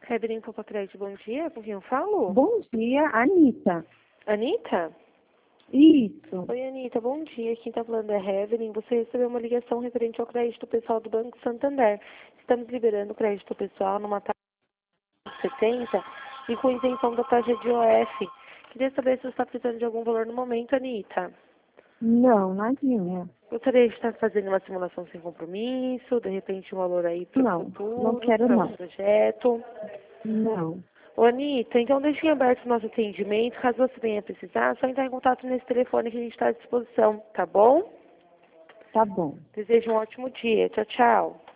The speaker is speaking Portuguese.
Reverendo Popacrete, bom dia. Com quem eu falo? Bom dia, Anitta. Anitta? Isso. Oi, Anitta, bom dia. Quem está falando é Reverend. Você recebeu uma ligação referente ao crédito pessoal do Banco Santander. Estamos liberando o crédito pessoal numa taxa de 70 e com isenção da taxa de OF. Queria saber se você está precisando de algum valor no momento, Anitta. Não, nadinha. Gostaria de estar fazendo uma simulação sem compromisso, de repente um valor aí para o Não, futuro, não quero para um não. projeto. Não. Ô, Anitta, então deixe em aberto o nosso atendimento. Caso você venha precisar, é só entrar em contato nesse telefone que a gente está à disposição, tá bom? Tá bom. Desejo um ótimo dia. Tchau, tchau.